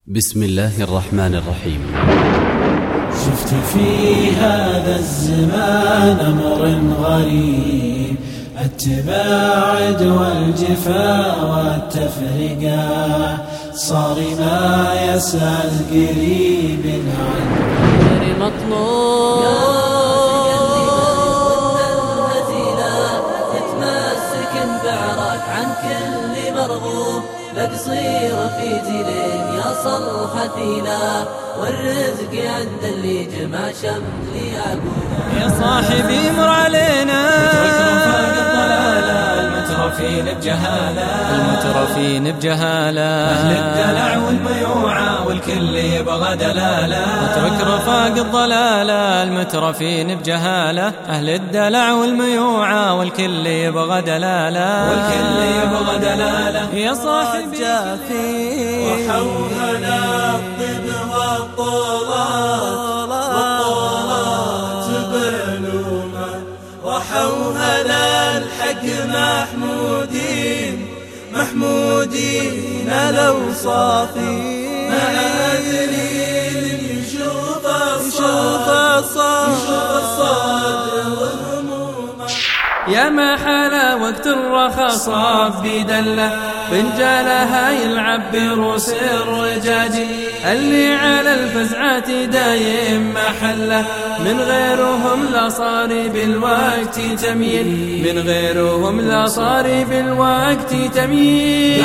بسم الله الرحمن الرحيم. شفت في هذا الزمان أمر غريب، التباعد والجفا والتفرقة، صار ما يسأل قريب عن غير مطلوب. تتمسك بعرك عن كل مرغوب، لا قصير في جيلين يصل حثيلا، والرزق عند اللي جمع شمل يعقوب. يا صاحبي مر علينا المترفين بجهالة، المترفين بجهالة، أهل الدلع والبيوعة والكل يبغى دلالة. اترك رفاق الضلالة، المترفين بجهالة، أهل الدلع والميوعة والكل يبغى دلالة، والكل يبغى دلالة. يا صاحبي جافي وحوهنا الطب والطولات بلومة، وحوهنا الحق محمودين لو صافي، ما أدري يشوف الصاد والهموم. يا ما حلا وقت الرخا صاب بيدله، فنجالها يلعب بروس الرجاجي، اللي على الفزعات دايم محله، من غيرهم لا صار بالوقت تميل، من غيرهم لا صار بالوقت تميل.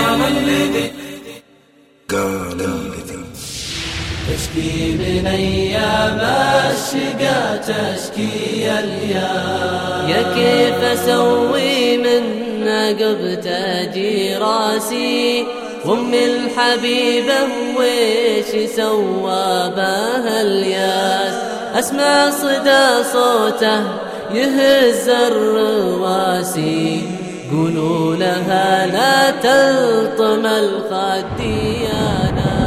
قال الذي تشكي من أيام الشقا تشكي اليا، يا كيف أسوي من نقب تاجي راسي، وأم الحبيبة ويش سوى بها الياس، أسمع صدى صوته يهز الرواسي، قولوا لها لا تلطم الخديانة.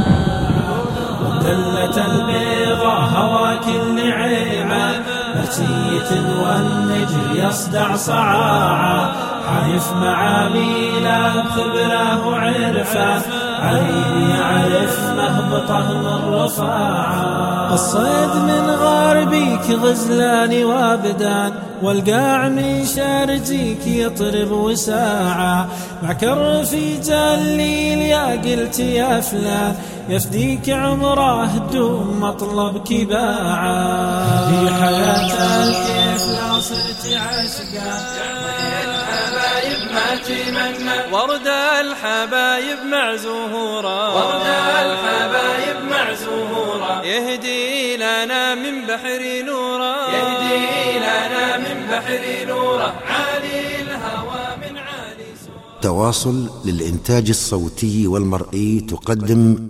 دلة البيضاء هواك النعيمة، مرسية والنجر يصدع صعاعة، حايف معاميله بخبره وعرفه، عيني يعرف مهبطه من رفاعة. الصيد من غاربيك غزلان وابدان، والقاع من شارجيك يطرب وساعة، مع كر في جليل يا قلت يا فلان، يفديك عمره دوم مطلب كباعة. في حياة الكيف لا صرت عشقا، الحبايب ما تمنى، ورد الحبايب مع زهورا، ورد الحبايب مع زهورا، يهدي لنا من بحر نورا، يهدي لنا من بحر نورا، عالي الهوى من عالي سورا. تواصل للإنتاج الصوتي والمرئي تقدم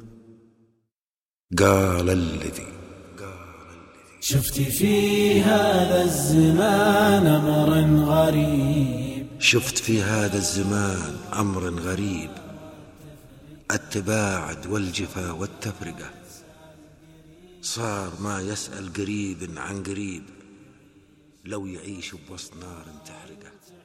قال الذي. شفت في هذا الزمان أمر غريب، شفت في هذا الزمان أمر غريب، التباعد والجفا والتفرقة، صار ما يسأل قريب عن قريب، لو يعيش بوسط نار تحرقه.